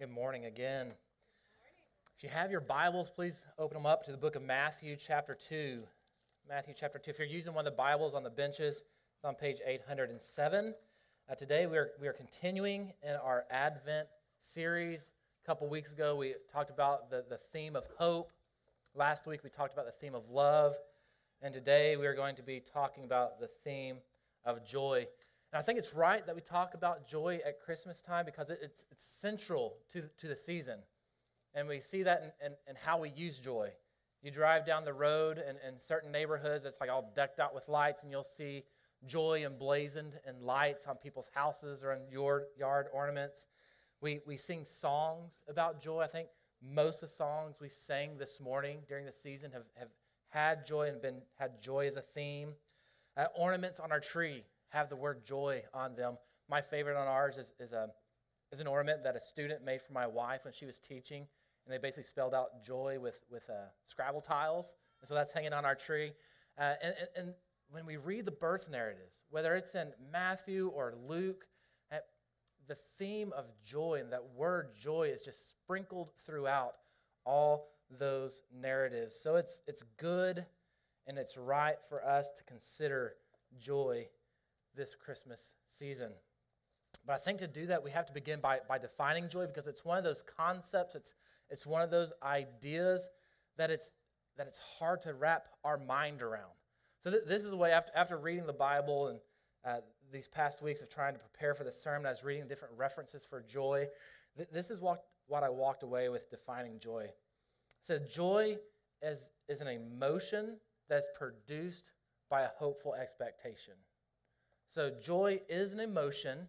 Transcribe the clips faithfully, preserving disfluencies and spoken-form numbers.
Good morning again. If you have your Bibles, please open them up to the book of Matthew chapter two. Matthew chapter two. If you're using one of the Bibles on the benches, it's on page eight hundred seven. Uh, today we are, we are continuing in our Advent series. A couple weeks ago we talked about the, the theme of hope. Last week we talked about the theme of love. And today we are going to be talking about the theme of joy. And I think it's right that we talk about joy at Christmas time because it's it's central to, to the season. And we see that in, in, in how we use joy. You drive down the road in, in certain neighborhoods, it's like all decked out with lights, and you'll see joy emblazoned in lights on people's houses or in your yard ornaments. We, we sing songs about joy. I think most of the songs we sang this morning during the season have, have had joy and been had joy as a theme. Uh, ornaments on our tree have the word joy on them. My favorite on ours is, is, a, is an ornament that a student made for my wife when she was teaching, and they basically spelled out joy with, with uh, Scrabble tiles, and so that's hanging on our tree. Uh, and, and, and when we read the birth narratives, whether it's in Matthew or Luke, uh, the theme of joy and that word joy is just sprinkled throughout all those narratives. So it's it's good and it's right for us to consider joy this Christmas season. But I think to do that, we have to begin by, by defining joy, because it's one of those concepts, it's it's one of those ideas that it's that it's hard to wrap our mind around. So th- this is the way, after, after reading the Bible and uh, these past weeks of trying to prepare for the sermon, I was reading different references for joy. Th- this is what, what I walked away with defining joy. It said joy is, is an emotion that's produced by a hopeful expectation. So joy is an emotion,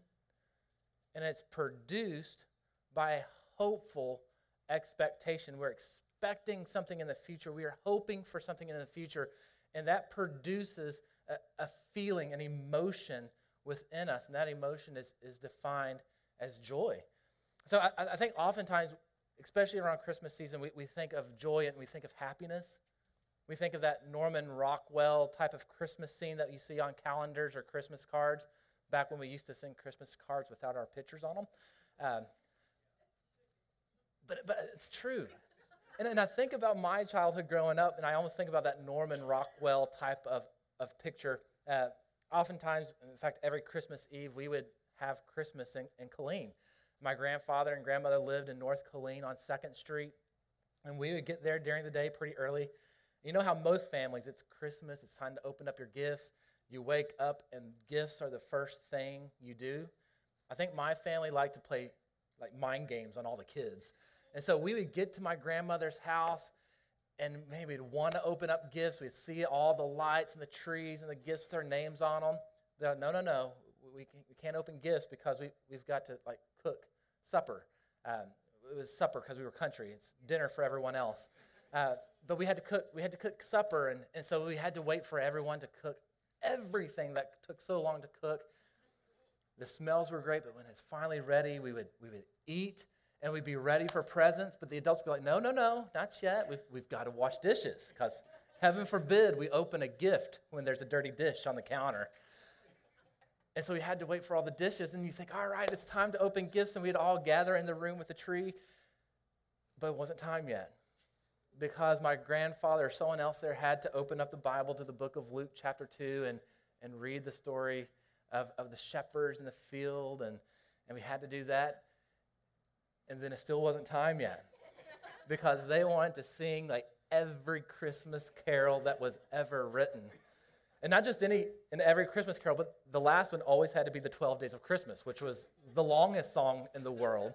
and it's produced by a hopeful expectation. We're expecting something in the future. We are hoping for something in the future, and that produces a, a feeling, an emotion within us, and that emotion is, is defined as joy. So I, I think oftentimes, especially around Christmas season, we, we think of joy and we think of happiness. We think of that Norman Rockwell type of Christmas scene that you see on calendars or Christmas cards, back when we used to send Christmas cards without our pictures on them. Um, but, but it's true. And, and I think about my childhood growing up, and I almost think about that Norman Rockwell type of, of picture. Uh, oftentimes, in fact, every Christmas Eve, we would have Christmas in, in Killeen. My grandfather and grandmother lived in North Killeen on second street, and we would get there during the day pretty early. You know how most families, it's Christmas, it's time to open up your gifts. You wake up and gifts are the first thing you do. I think my family liked to play like mind games on all the kids. And so we would get to my grandmother's house and maybe we'd want to open up gifts. We'd see all the lights and the trees and the gifts with our names on them. They're like, no, no, no, we can't open gifts because we, we've got to like cook supper. Um, it was supper because we were country. It's dinner for everyone else. Uh, but we had to cook. We had to cook supper, and, and so we had to wait for everyone to cook everything that took so long to cook. The smells were great, but when it's finally ready, we would we would eat, and we'd be ready for presents. But the adults would be like, "No, no, no, not yet. We've we've got to wash dishes, because heaven forbid we open a gift when there's a dirty dish on the counter." And so we had to wait for all the dishes, and you think, "All right, it's time to open gifts," and we'd all gather in the room with the tree, but it wasn't time yet, because my grandfather or someone else there had to open up the Bible to the book of Luke chapter two and, and read the story of, of the shepherds in the field, and, and we had to do that. And then it still wasn't time yet, because they wanted to sing like every Christmas carol that was ever written. And not just any in every Christmas carol, but the last one always had to be the twelve Days of Christmas, which was the longest song in the world.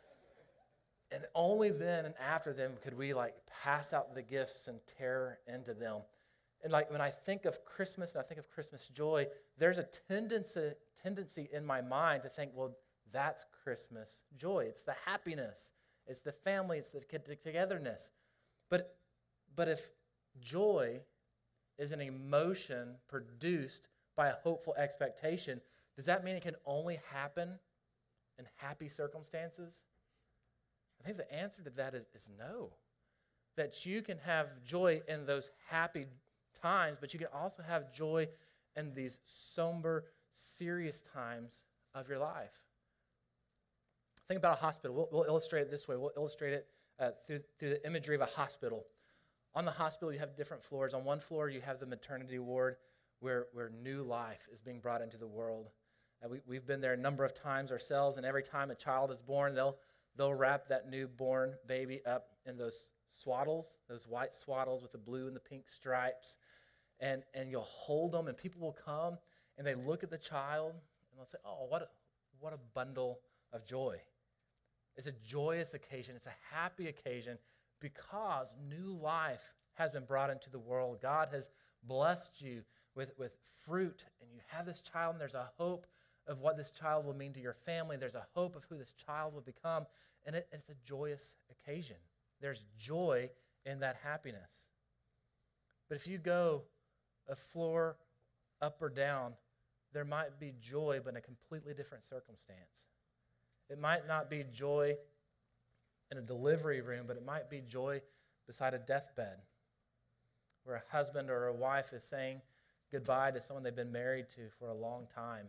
And only then and after them could we like pass out the gifts and tear into them. And like when I think of Christmas and I think of Christmas joy, there's a tendency tendency in my mind to think, well, that's Christmas joy. It's the happiness. It's the family. It's the togetherness. But but if joy is an emotion produced by a hopeful expectation, does that mean it can only happen in happy circumstances? I think the answer to that is, is no. That you can have joy in those happy times, but you can also have joy in these somber, serious times of your life. Think about a hospital. We'll, we'll illustrate it this way. We'll illustrate it uh, through, through the imagery of a hospital. On the hospital, you have different floors. On one floor, you have the maternity ward where, where new life is being brought into the world. And we, we've been there a number of times ourselves, and every time a child is born, they'll, they'll wrap that newborn baby up in those swaddles, those white swaddles with the blue and the pink stripes, and, and you'll hold them, and people will come, and they look at the child, and they'll say, oh, what a, what a bundle of joy. It's a joyous occasion. It's a happy occasion because new life has been brought into the world. God has blessed you with, with fruit, and you have this child, and there's a hope of what this child will mean to your family. There's a hope of who this child will become, and it, it's a joyous occasion. There's joy in that happiness. But if you go a floor up or down, there might be joy, but in a completely different circumstance. It might not be joy in a delivery room, but it might be joy beside a deathbed, where a husband or a wife is saying goodbye to someone they've been married to for a long time.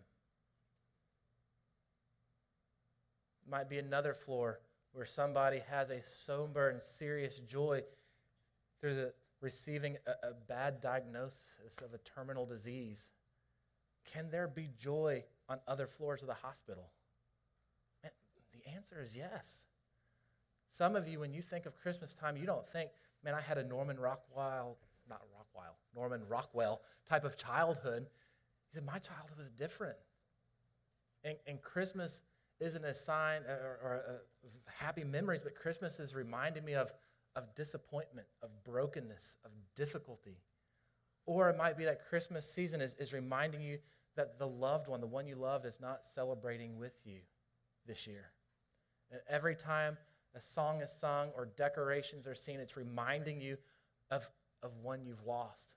It might be another floor where somebody has a somber and serious joy through the receiving a, a bad diagnosis of a terminal disease. Can there be joy on other floors of the hospital? And the answer is yes. Some of you, when you think of Christmas time, you don't think, man, I had a Norman Rockwell, not Rockwell, Norman Rockwell type of childhood. He said, my childhood was different. And, and Christmas isn't a sign or, or a, of happy memories, but Christmas is reminding me of, of disappointment, of brokenness, of difficulty. Or it might be that Christmas season is, is reminding you that the loved one, the one you loved, is not celebrating with you this year. And every time a song is sung or decorations are seen, it's reminding you of, of one you've lost.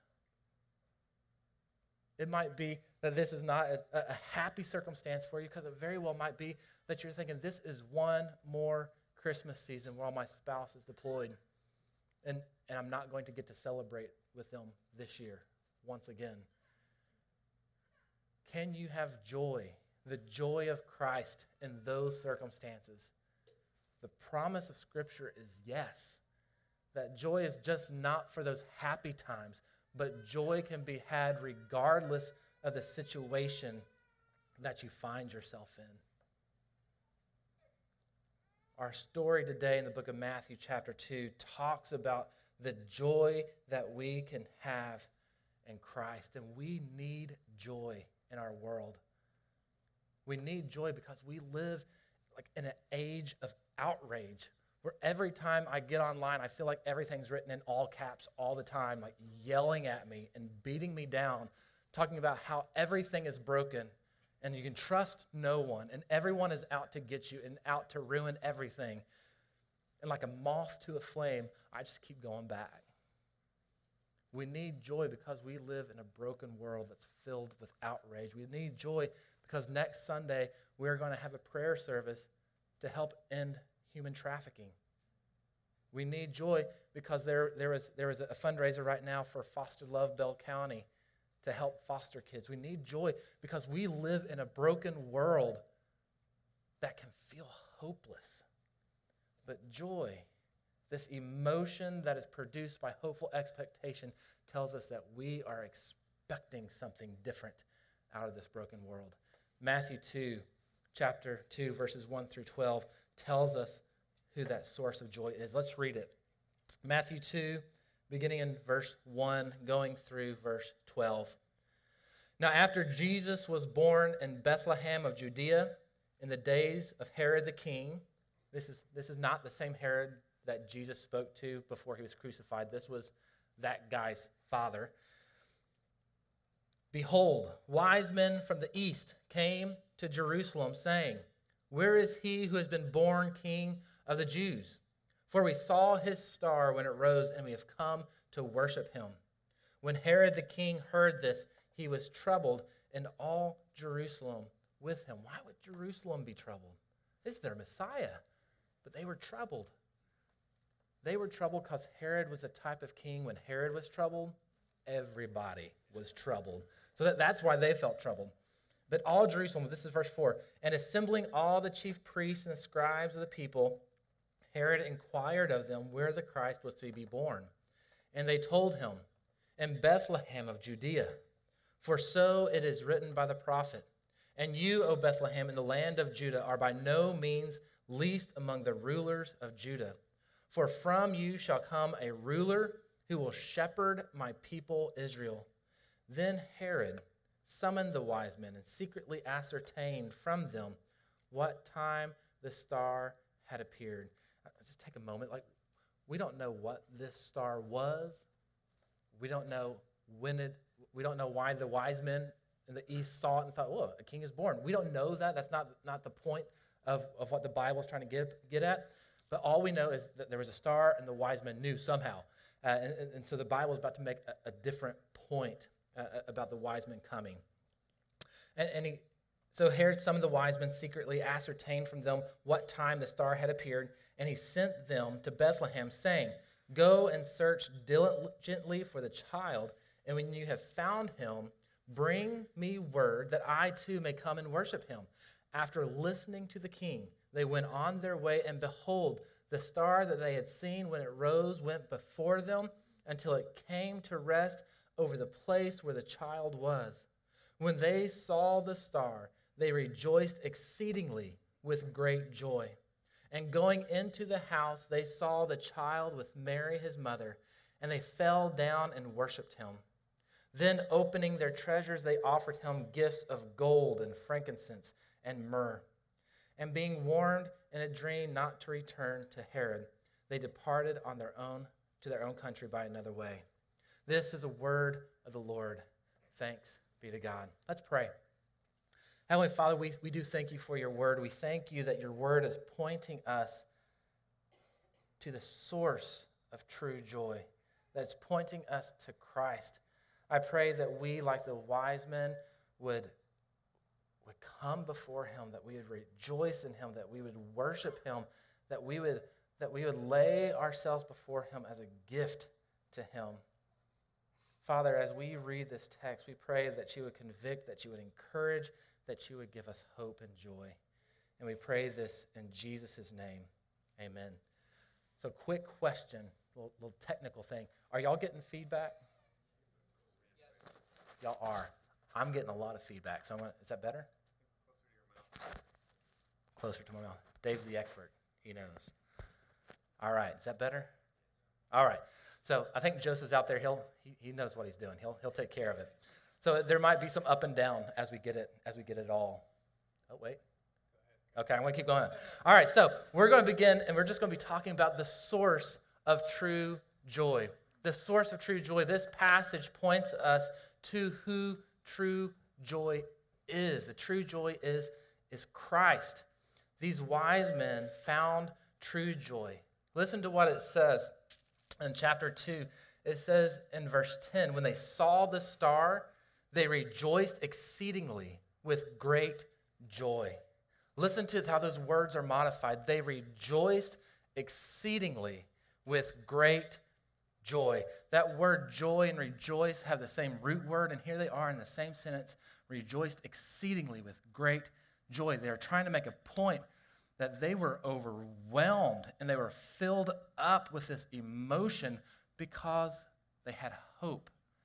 It might be that this is not a, a happy circumstance for you, because it very well might be that you're thinking, this is one more Christmas season while my spouse is deployed, and, and I'm not going to get to celebrate with them this year once again. Can you have joy, the joy of Christ in those circumstances? The promise of Scripture is yes. That joy is just not for those happy times, but joy can be had regardless of the situation that you find yourself in. Our story today in the book of Matthew chapter two talks about the joy that we can have in Christ. And we need joy in our world. We need joy because we live like in an age of outrage, where every time I get online, I feel like everything's written in all caps all the time, like yelling at me and beating me down, talking about how everything is broken and you can trust no one, and everyone is out to get you and out to ruin everything. And like a moth to a flame, I just keep going back. We need joy because we live in a broken world that's filled with outrage. We need joy because next Sunday we're going to have a prayer service to help end human trafficking. We need joy because there, there, is, there is a fundraiser right now for Foster Love Bell County to help foster kids. We need joy because we live in a broken world that can feel hopeless. But joy, this emotion that is produced by hopeful expectation, tells us that we are expecting something different out of this broken world. Matthew two, chapter two, verses one through twelve, tells us who that source of joy is. Let's read it. Matthew two, beginning in verse one, going through verse twelve. Now after Jesus was born in Bethlehem of Judea in the days of Herod the king, this is, this is not the same Herod that Jesus spoke to before he was crucified. This was that guy's father. Behold, wise men from the east came to Jerusalem, saying, where is he who has been born King of the Jews? For we saw his star when it rose, and we have come to worship him. When Herod the king heard this, he was troubled, and all Jerusalem with him. Why would Jerusalem be troubled? It's their Messiah. But they were troubled. They were troubled because Herod was the type of king. When Herod was troubled, everybody was troubled. So that, that's why they felt troubled. But all Jerusalem, this is verse four, and assembling all the chief priests and the scribes of the people, Herod inquired of them where the Christ was to be born. And they told him, in Bethlehem of Judea, for so it is written by the prophet, and you, O Bethlehem, in the land of Judah, are by no means least among the rulers of Judah. For from you shall come a ruler who will shepherd my people Israel. Then Herod summoned the wise men and secretly ascertained from them what time the star had appeared. Just take a moment. Like, we don't know what this star was. We don't know when it, we don't know why the wise men in the east saw it and thought, whoa, a king is born. We don't know that. That's not, not the point of, of what the Bible is trying to get, get at. But all we know is that there was a star and the wise men knew somehow. Uh, and, and so the Bible is about to make a, a different point uh, about the wise men coming. And, and he, so Herod summoned the wise men, secretly ascertained from them what time the star had appeared, and he sent them to Bethlehem, saying, go and search diligently for the child, and when you have found him, bring me word that I too may come and worship him. After listening to the king, they went on their way, and behold, the star that they had seen when it rose went before them until it came to rest over the place where the child was. When they saw the star, they rejoiced exceedingly with great joy. And going into the house, they saw the child with Mary his mother, and they fell down and worshipped him. Then opening their treasures, they offered him gifts of gold and frankincense and myrrh. And being warned in a dream not to return to Herod, they departed on their own to their own country by another way. This is a word of the Lord. Thanks be to God. Let's pray. Heavenly Father, we, we do thank you for your word. We thank you that your word is pointing us to the source of true joy, that's pointing us to Christ. I pray that we, like the wise men, would, would come before him, that we would rejoice in him, that we would worship him, that we would, that we would lay ourselves before him as a gift to him. Father, as we read this text, we pray that you would convict, that you would encourage, that you would give us hope and joy. And we pray this in Jesus' name. Amen. So quick question, little, little technical thing. Are y'all getting feedback? Yes. Y'all are. I'm getting a lot of feedback. So I'm gonna, is that better? Closer to my mouth. Dave's the expert. He knows. All right. Is that better? All right. So I think Joseph's out there. He'll he, he knows what he's doing. He'll he'll take care of it. So there might be some up and down as we get it as we get it all. Oh wait. Okay, I'm going to keep going. All right, so we're going to begin, and we're just going to be talking about the source of true joy. The source of true joy. This passage points us to who true joy is. The true joy is is Christ. These wise men found true joy. Listen to what it says in chapter two. It says in verse ten, when they saw the star, they rejoiced exceedingly with great joy. Listen to how those words are modified. They rejoiced exceedingly with great joy. That word joy and rejoice have the same root word, and here they are in the same sentence, rejoiced exceedingly with great joy. They are trying to make a point that they were overwhelmed and they were filled up with this emotion because they had hope.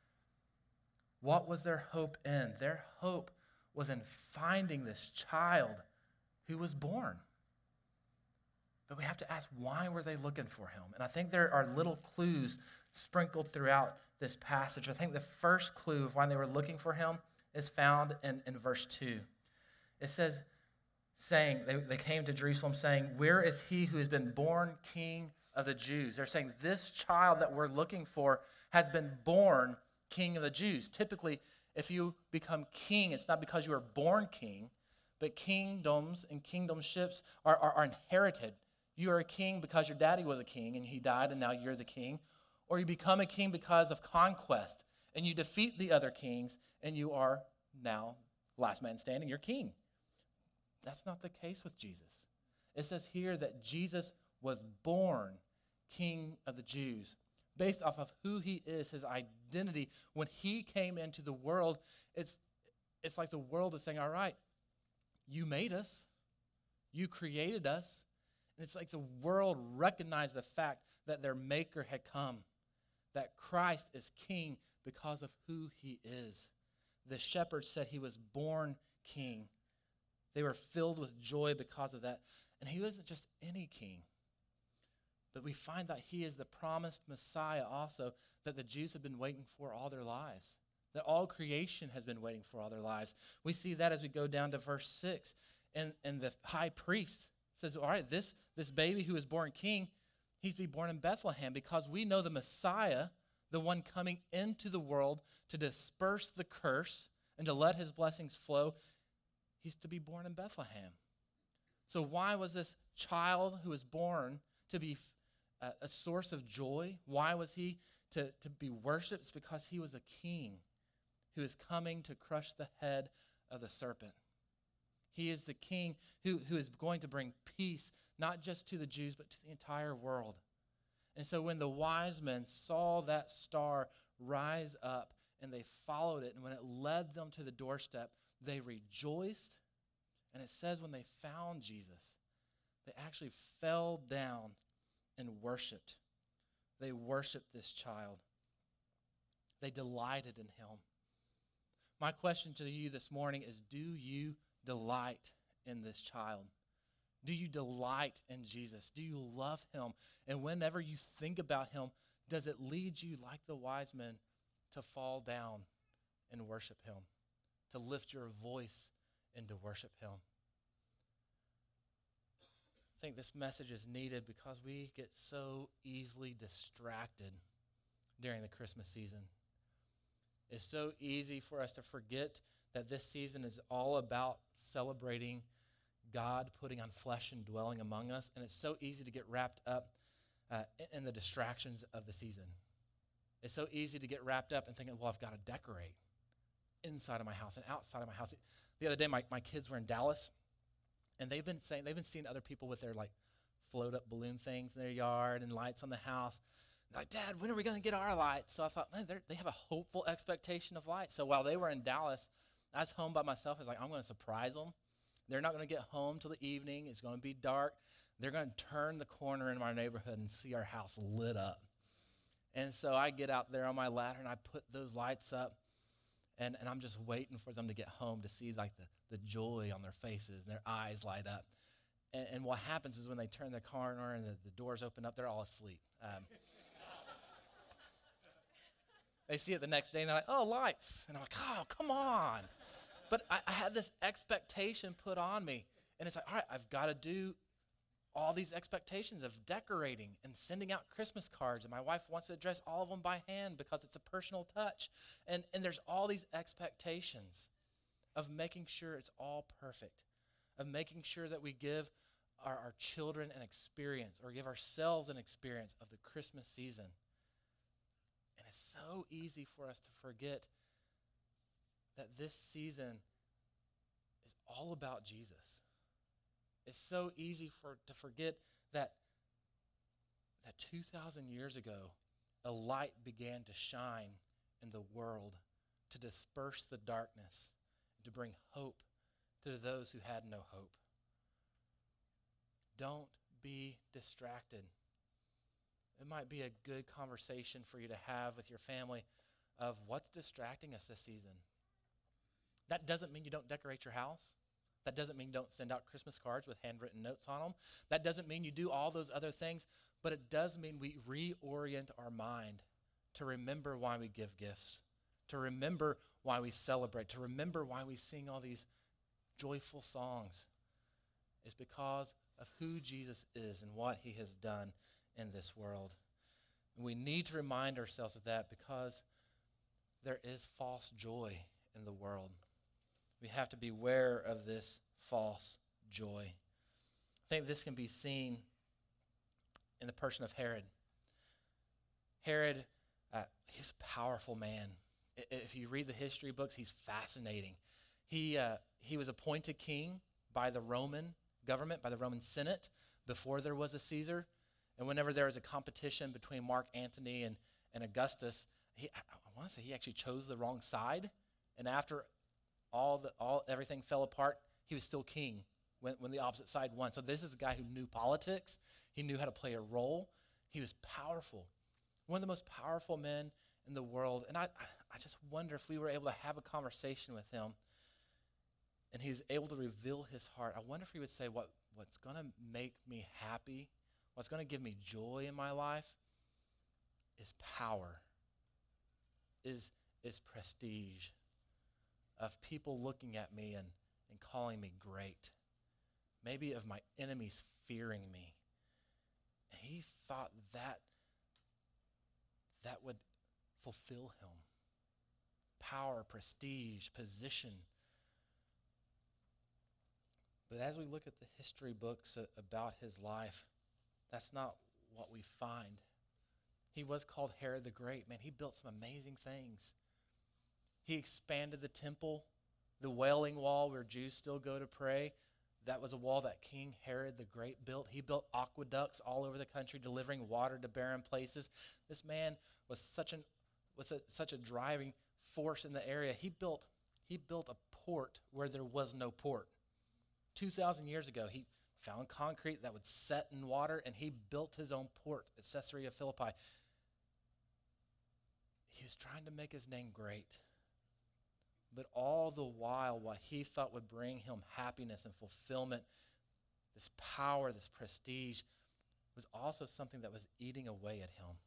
What was their hope in? Their hope was in finding this child who was born. But we have to ask, why were they looking for him? And I think there are little clues sprinkled throughout this passage. I think the first clue of why they were looking for him is found in, in verse two. It says, saying, they, they came to Jerusalem saying, where is he who has been born King of the Jews? They're saying, this child that we're looking for has been born King of the Jews. Typically, if you become king, it's not because you were born king, but kingdoms and kingdomships are, are, are inherited. You are a king because your daddy was a king and he died and now you're the king. Or you become a king because of conquest and you defeat the other kings and you are now last man standing, you're king. That's not the case with Jesus. It says here that Jesus was born King of the Jews. Based off of who he is, his identity, when he came into the world, it's it's like the world is saying, all right, you made us. You created us. And it's like the world recognized the fact that their maker had come, that Christ is king because of who he is. The shepherds said he was born king. They were filled with joy because of that. And he wasn't just any king, but we find that he is the promised Messiah also that the Jews have been waiting for all their lives, that all creation has been waiting for all their lives. We see that as we go down to verse six. And, and the high priest says, all right, this, this baby who is born king, he's to be born in Bethlehem because we know the Messiah, the one coming into the world to disperse the curse and to let his blessings flow, he's to be born in Bethlehem. So why was this child who was born to be a, a source of joy? Why was he to, to be worshipped? It's because he was a king who is coming to crush the head of the serpent. He is the king who, who is going to bring peace, not just to the Jews, but to the entire world. And so when the wise men saw that star rise up and they followed it, and when it led them to the doorstep, they rejoiced. And it says when they found Jesus, they actually fell down and worshiped. They worshiped this child. They delighted in him. My question to you this morning is, do you delight in this child? Do you delight in Jesus? Do you love him? And whenever you think about him, does it lead you, like the wise men, to fall down and worship him, to lift your voice and to worship him? I think this message is needed because we get so easily distracted during the Christmas season. It's so easy for us to forget that this season is all about celebrating God putting on flesh and dwelling among us. And it's so easy to get wrapped up uh, in the distractions of the season. It's so easy to get wrapped up in thinking, well, I've got to decorate inside of my house and outside of my house. The other day, my, my kids were in Dallas, and they've been saying, they've been seeing other people with their like float up balloon things in their yard and lights on the house. They're like, Dad, when are we going to get our lights? So I thought, man, they have a hopeful expectation of lights. So while they were in Dallas, I was home by myself. I was like, I'm going to surprise them. They're not going to get home till the evening. It's going to be dark. They're going to turn the corner in my neighborhood and see our house lit up. And so I get out there on my ladder and I put those lights up, and, and I'm just waiting for them to get home to see like the, the joy on their faces and their eyes light up. And, and what happens is when they turn the corner and the, the doors open up, they're all asleep. Um, they see it the next day and they're like, oh, lights. And I'm like, oh, come on. But I, I had this expectation put on me. And it's like, all right, I've got to do all these expectations of decorating and sending out Christmas cards. And my wife wants to address all of them by hand because it's a personal touch. And, and there's all these expectations of making sure it's all perfect, of making sure that we give our, our children an experience or give ourselves an experience of the Christmas season. And it's so easy for us to forget that this season is all about Jesus. It's so easy for to forget that, that two thousand years ago, a light began to shine in the world to disperse the darkness, to bring hope to those who had no hope. Don't be distracted. It might be a good conversation for you to have with your family of what's distracting us this season. That doesn't mean you don't decorate your house. That doesn't mean you don't send out Christmas cards with handwritten notes on them. That doesn't mean you do all those other things, but it does mean we reorient our mind to remember why we give gifts, to remember why we celebrate, to remember why we sing all these joyful songs. It's because of who Jesus is and what he has done in this world. And we need to remind ourselves of that because there is false joy in the world. We have to beware of this false joy. I think this can be seen in the person of Herod. Herod, uh, he's a powerful man. If you read the history books, he's fascinating. He, uh, he was appointed king by the Roman government, by the Roman Senate, before there was a Caesar. And whenever there was a competition between Mark Antony and, and Augustus, he, I want to say he actually chose the wrong side. And after all the all everything fell apart, he was still king when, when the opposite side won. So this is a guy who knew politics. He knew how to play a role. He was powerful. One of the most powerful men in the world. And I, I just wonder if we were able to have a conversation with him and he's able to reveal his heart. I wonder if he would say, what, what's going to make me happy, what's going to give me joy in my life is power, is, is prestige, of people looking at me and, and calling me great, maybe of my enemies fearing me. And he thought that that would fulfill him. Power, prestige, position. But as we look at the history books about his life, that's not what we find. He was called Herod the Great. Man, he built some amazing things. He expanded the temple, the Wailing Wall where Jews still go to pray. That was a wall that King Herod the Great built. He built aqueducts all over the country, delivering water to barren places. This man was such an was a, such a driving force in the area. He built he built a port where there was no port. Two thousand years ago, he found concrete that would set in water, and he built his own port at Caesarea Philippi. He was trying to make his name great. But all the while, what he thought would bring him happiness and fulfillment, this power, this prestige, was also something that was eating away at him.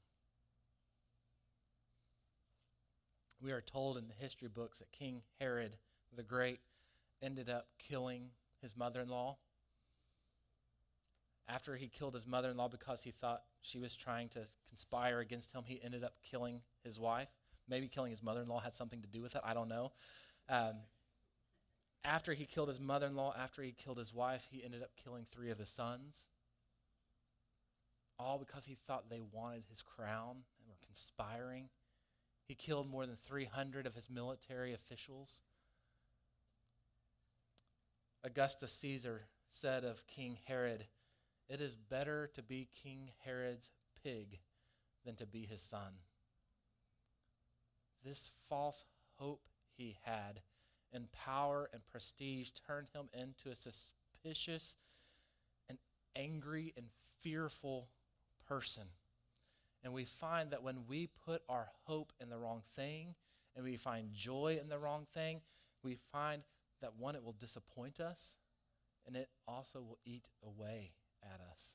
We are told in the history books that King Herod the Great ended up killing his mother-in-law. After he killed his mother-in-law because he thought she was trying to conspire against him, he ended up killing his wife. Maybe killing his mother-in-law had something to do with it. I don't know. Um, after he killed his mother-in-law, after he killed his wife, he ended up killing three of his sons. All because he thought they wanted his crown and were conspiring. He killed more than three hundred of his military officials. Augustus Caesar said of King Herod, "It is better to be King Herod's pig than to be his son." This false hope he had in power and prestige turned him into a suspicious and angry and fearful person. And we find that when we put our hope in the wrong thing and we find joy in the wrong thing, we find that, one, it will disappoint us, and it also will eat away at us.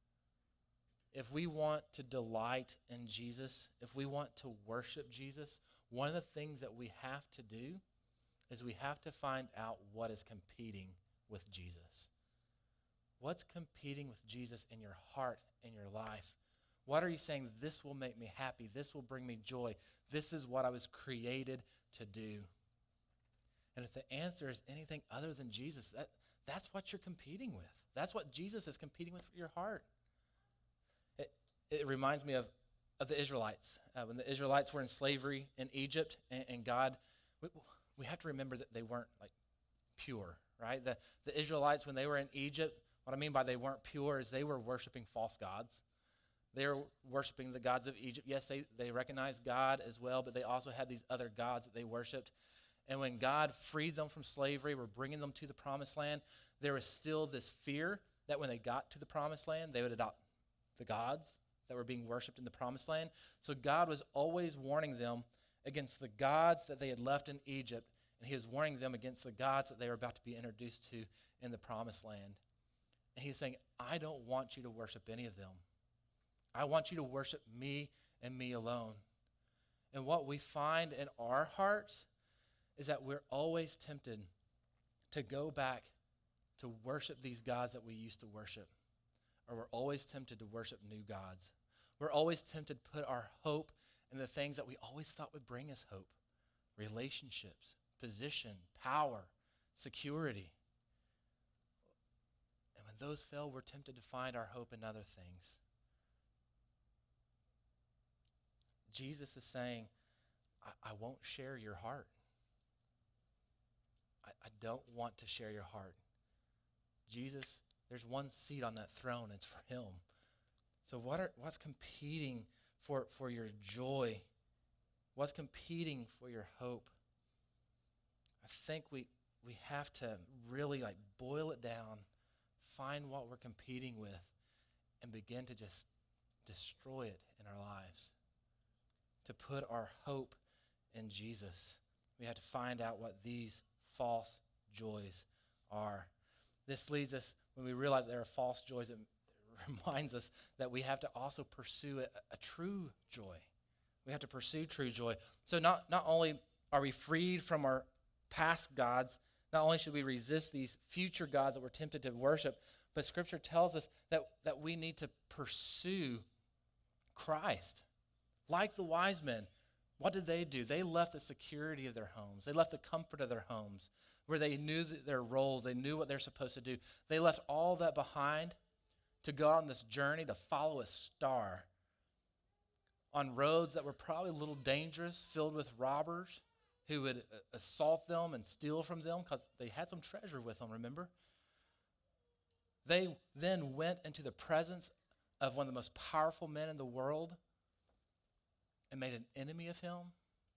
If we want to delight in Jesus, if we want to worship Jesus, one of the things that we have to do is we have to find out what is competing with Jesus. What's competing with Jesus in your heart, in your life? What are you saying, this will make me happy, this will bring me joy, this is what I was created to do? And if the answer is anything other than Jesus, that, that's what you're competing with. That's what Jesus is competing with for your heart. It, it reminds me of, of the Israelites. Uh, when the Israelites were in slavery in Egypt, and, and God, we, we have to remember that they weren't like pure, right? The, the Israelites, when they were in Egypt, what I mean by they weren't pure is they were worshiping false gods. They were worshiping the gods of Egypt. Yes, they, they recognized God as well, but they also had these other gods that they worshiped. And when God freed them from slavery, were bringing them to the promised land, there was still this fear that when they got to the promised land, they would adopt the gods that were being worshipped in the promised land. So God was always warning them against the gods that they had left in Egypt, and he was warning them against the gods that they were about to be introduced to in the promised land. And he's saying, I don't want you to worship any of them. I want you to worship me and me alone. And what we find in our hearts is that we're always tempted to go back to worship these gods that we used to worship. Or we're always tempted to worship new gods. We're always tempted to put our hope in the things that we always thought would bring us hope. Relationships, position, power, security. And when those fail, we're tempted to find our hope in other things. Jesus is saying, I, I won't share your heart. I, I don't want to share your heart. Jesus, there's one seat on that throne, it's for him. So what are what's competing for, for your joy? What's competing for your hope? I think we we have to really like boil it down, find what we're competing with, and begin to just destroy it in our lives. To put our hope in Jesus, we have to find out what these false joys are. This leads us, when we realize there are false joys, it reminds us that we have to also pursue a, a true joy. We have to pursue true joy. So not, not only are we freed from our past gods, not only should we resist these future gods that we're tempted to worship, but Scripture tells us that, that we need to pursue Christ. Like the wise men, what did they do? They left the security of their homes. They left the comfort of their homes, where they knew their roles. They knew what they're supposed to do. They left all that behind to go on this journey to follow a star on roads that were probably a little dangerous, filled with robbers who would assault them and steal from them because they had some treasure with them, remember? They then went into the presence of one of the most powerful men in the world and made an enemy of him.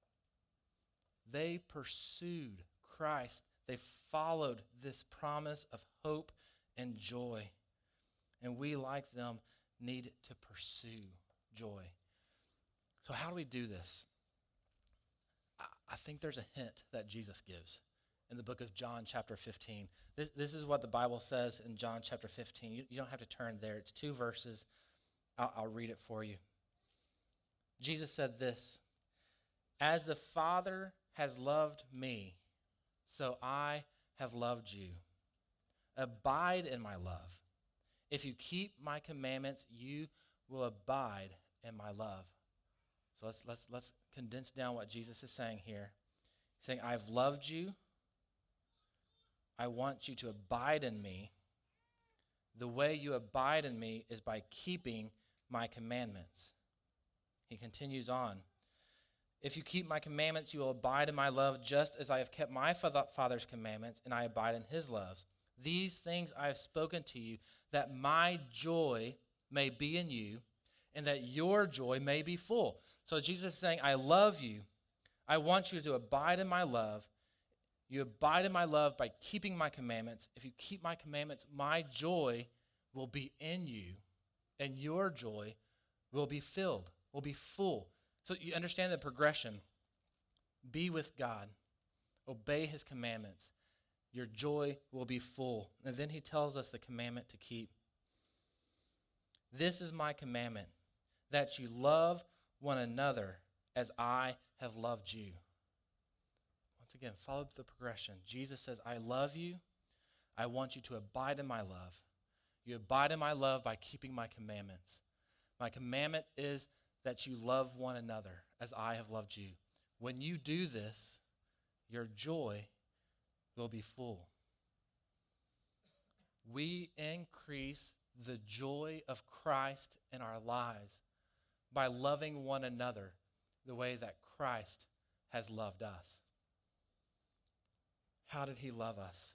They pursued Christ. They followed this promise of hope and joy. And we, like them, need to pursue joy. So how do we do this? I think there's a hint that Jesus gives in the book of John chapter fifteen. This, this is what the Bible says in John chapter fifteen. You, you don't have to turn there. It's two verses. I'll, I'll read it for you. Jesus said this, "As the Father has loved me, so I have loved you. Abide in my love. If you keep my commandments, you will abide in my love." So let's let's let's condense down what Jesus is saying here. He's saying, I've loved you. I want you to abide in me. The way you abide in me is by keeping my commandments. He continues on. If you keep my commandments, you will abide in my love, just as I have kept my Father's commandments, and I abide in his love. These things I have spoken to you, that my joy may be in you, and that your joy may be full. So Jesus is saying, I love you. I want you to abide in my love. You abide in my love by keeping my commandments. If you keep my commandments, my joy will be in you, and your joy will be filled, will be full. So you understand the progression. Be with God. Obey his commandments. Your joy will be full. And then he tells us the commandment to keep. This is my commandment, that you love one another as I have loved you. Once again, follow the progression. Jesus says, I love you. I want you to abide in my love. You abide in my love by keeping my commandments. My commandment is that you love one another as I have loved you. When you do this, your joy will be full. We increase the joy of Christ in our lives by loving one another the way that Christ has loved us. How did he love us?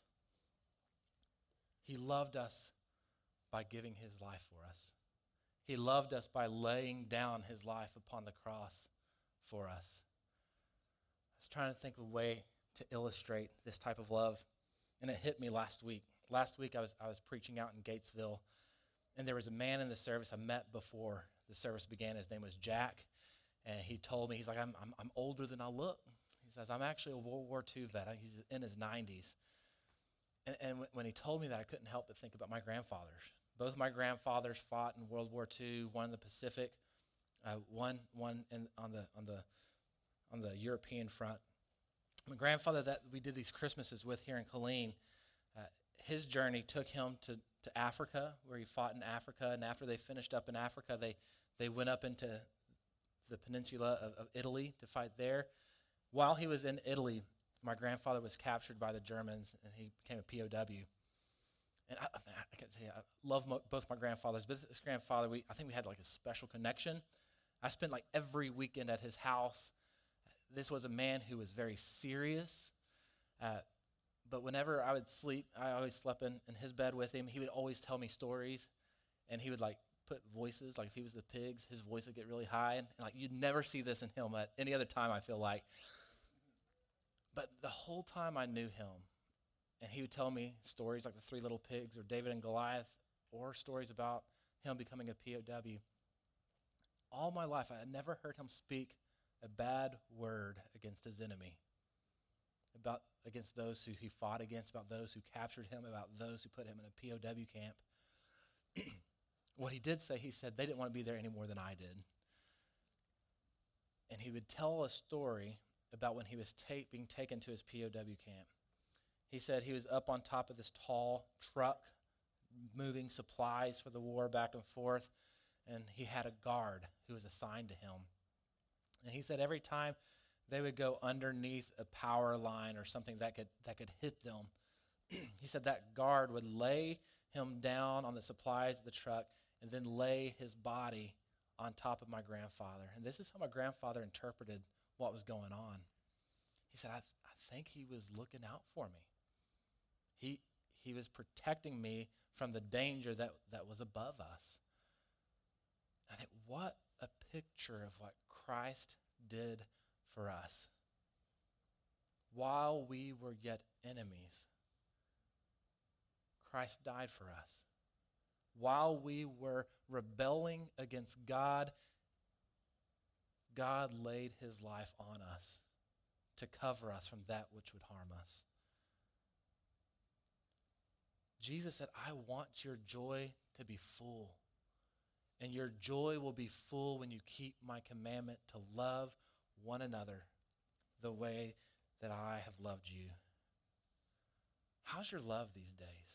He loved us by giving his life for us. He loved us by laying down his life upon the cross for us. I was trying to think of a way to illustrate this type of love, and it hit me last week. Last week I was I was preaching out in Gatesville, and there was a man in the service I met before the service began. His name was Jack, and he told me, he's like, I'm I'm, I'm older than I look. He says, I'm actually a World War Two vet. He's in his nineties. And, and when he told me that, I couldn't help but think about my grandfathers. Both my grandfathers fought in World War Two, one in the Pacific, uh, one one in, on the on the on the European front. My grandfather that we did these Christmases with here in Killeen, uh, his journey took him to, to Africa, where he fought in Africa. And after they finished up in Africa, they, they went up into the peninsula of, of Italy to fight there. While he was in Italy, my grandfather was captured by the Germans, and he became a P O W. And I, I can tell you, I love mo- both my grandfathers, but this grandfather, we I think we had like a special connection. I spent like every weekend at his house. This was a man who was very serious, uh, but whenever I would sleep, I always slept in, in his bed with him. He would always tell me stories, and he would like put voices, like if he was the pigs, his voice would get really high, and, and like you'd never see this in him at any other time, I feel like. But the whole time I knew him, and he would tell me stories like the Three Little Pigs or David and Goliath, or stories about him becoming a P O W. All my life, I had never heard him speak a bad word against his enemy, about against those who he fought against, about those who captured him, about those who put him in a P O W camp. What he did say, he said they didn't want to be there any more than I did. And he would tell a story about when he was ta- being taken to his P O W camp. He said he was up on top of this tall truck, moving supplies for the war back and forth, and he had a guard who was assigned to him. And he said every time they would go underneath a power line or something that could that could hit them, he said that guard would lay him down on the supplies of the truck and then lay his body on top of my grandfather. And this is how my grandfather interpreted what was going on. He said, I, th- I think he was looking out for me. He he was protecting me from the danger that, that was above us. I think, what a picture of what Christ did for us. While we were yet enemies, Christ died for us. While we were rebelling against God, God laid his life on us to cover us from that which would harm us. Jesus said, I want your joy to be full. And your joy will be full when you keep my commandment to love one another the way that I have loved you. How's your love these days?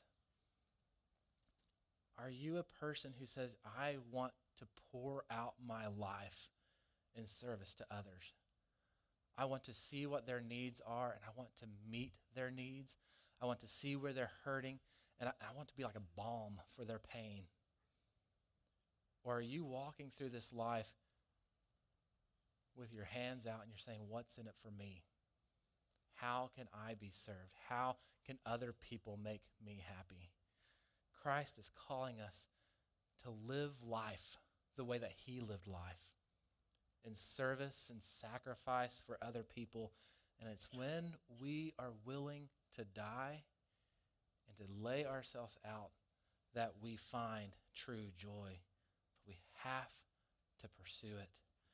Are you a person who says, I want to pour out my life in service to others? I want to see what their needs are, and I want to meet their needs. I want to see where they're hurting, and I, I want to be like a balm for their pain. Or are you walking through this life with your hands out and you're saying, what's in it for me? How can I be served? How can other people make me happy? Christ is calling us to live life the way that he lived life, in service and sacrifice for other people. And it's when we are willing to die and to lay ourselves out that we find true joy. We have to pursue it.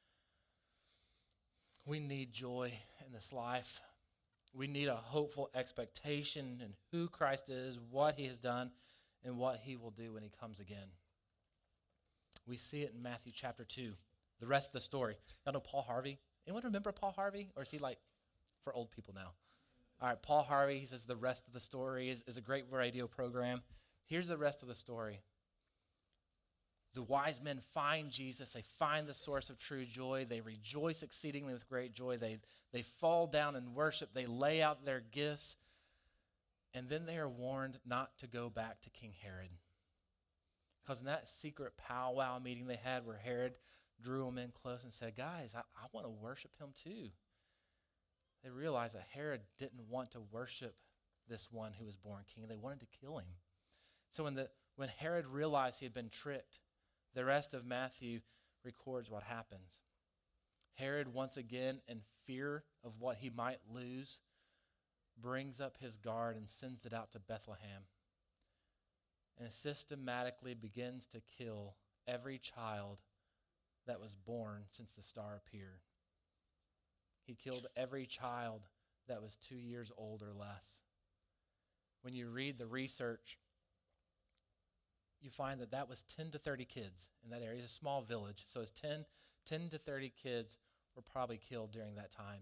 We need joy in this life. We need a hopeful expectation in who Christ is, what he has done, and what he will do when he comes again. We see it in Matthew chapter two, the rest of the story. Y'all know Paul Harvey? Anyone remember Paul Harvey? Or is he like for old people now? All right, Paul Harvey, he says the rest of the story is, is a great radio program. Here's the rest of the story. The wise men find Jesus. They find the source of true joy. They rejoice exceedingly with great joy. They, they fall down and worship. They lay out their gifts. And then they are warned not to go back to King Herod. Because in that secret powwow meeting they had where Herod drew them in close and said, guys, I, I want to worship him too. They realized that Herod didn't want to worship this one who was born king. They wanted to kill him. So when, the, when Herod realized he had been tricked, the rest of Matthew records what happens. Herod, once again, in fear of what he might lose, brings up his guard and sends it out to Bethlehem and systematically begins to kill every child that was born since the star appeared. He killed every child that was two years old or less. When you read the research, you find that that was ten to thirty kids in that area. It's a small village, so it's ten, ten to thirty kids were probably killed during that time.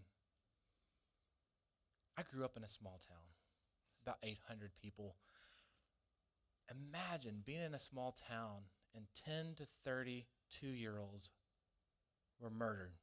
I grew up in a small town, about eight hundred people. Imagine being in a small town and ten to thirty two-year-olds were murdered.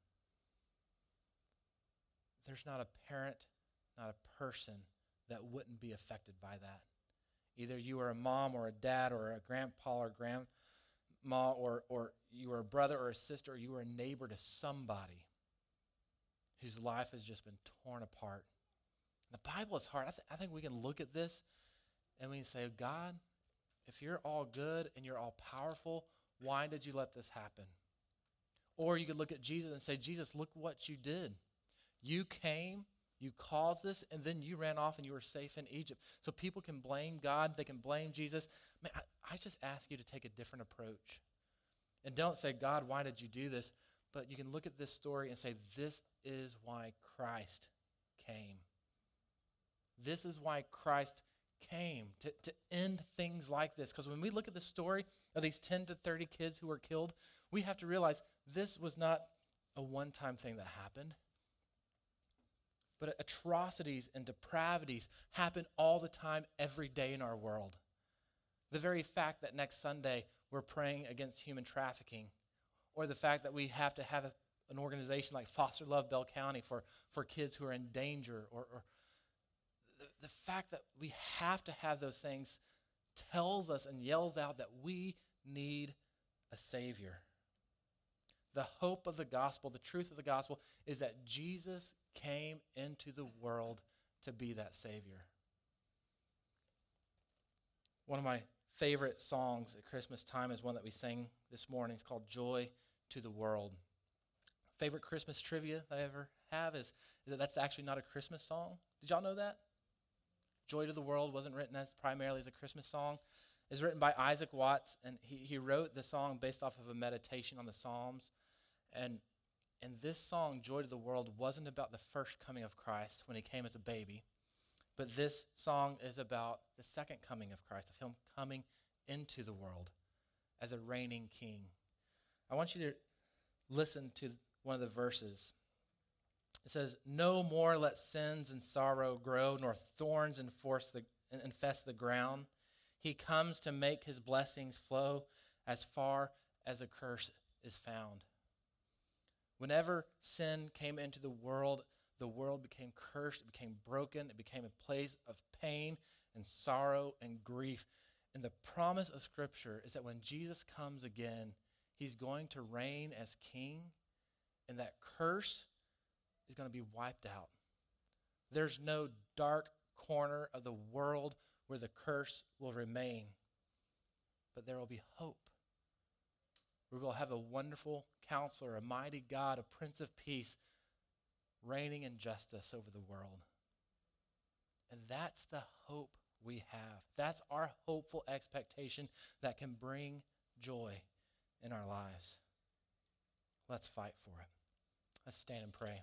There's not a parent, not a person that wouldn't be affected by that. Either you were a mom or a dad or a grandpa or grandma or, or you were a brother or a sister or you were a neighbor to somebody whose life has just been torn apart. The Bible is hard. I, th- I think we can look at this and we can say, God, if you're all good and you're all powerful, why did you let this happen? Or you could look at Jesus and say, Jesus, look what you did. You came You caused this, and then you ran off and you were safe in Egypt. So people can blame God. They can blame Jesus. Man, I, I just ask you to take a different approach. And don't say, God, why did you do this? But you can look at this story and say, this is why Christ came. This is why Christ came, to, to end things like this. Because when we look at the story of these ten to thirty kids who were killed, we have to realize this was not a one-time thing that happened. But atrocities and depravities happen all the time, every day in our world. The very fact that next Sunday we're praying against human trafficking, or the fact that we have to have a, an organization like Foster Love Bell County for, for kids who are in danger, or, or the, the fact that we have to have those things tells us and yells out that we need a Savior. The hope of the gospel, the truth of the gospel, is that Jesus came into the world to be that Savior. One of my favorite songs at Christmas time is one that we sang this morning. It's called Joy to the World. Favorite Christmas trivia that I ever have is, is that that's actually not a Christmas song. Did y'all know that? Joy to the World wasn't written as primarily as a Christmas song. It's written by Isaac Watts, and he, he wrote the song based off of a meditation on the Psalms. And, and this song, Joy to the World, wasn't about the first coming of Christ when he came as a baby. But this song is about the second coming of Christ, of him coming into the world as a reigning king. I want you to listen to one of the verses. It says, "No more let sins and sorrow grow, nor thorns enforce the, infest the ground. He comes to make his blessings flow as far as a curse is found." Whenever sin came into the world, the world became cursed, it became broken, it became a place of pain and sorrow and grief. And the promise of Scripture is that when Jesus comes again, he's going to reign as king, and that curse is going to be wiped out. There's no dark corner of the world where the curse will remain, but there will be hope. We will have a wonderful counselor, a mighty God, a Prince of Peace, reigning in justice over the world. And that's the hope we have. That's our hopeful expectation that can bring joy in our lives. Let's fight for it. Let's stand and pray.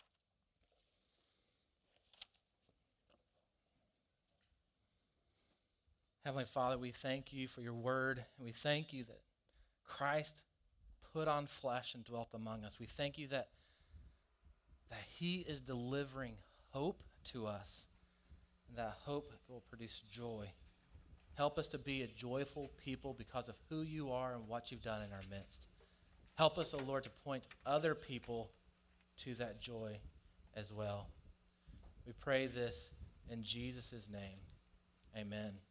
Heavenly Father, we thank you for your word, and we thank you that Christ put on flesh and dwelt among us. We thank you that, that he is delivering hope to us, and that hope will produce joy. Help us to be a joyful people because of who you are and what you've done in our midst. Help us, O Lord, to point other people to that joy as well. We pray this in Jesus' name. Amen.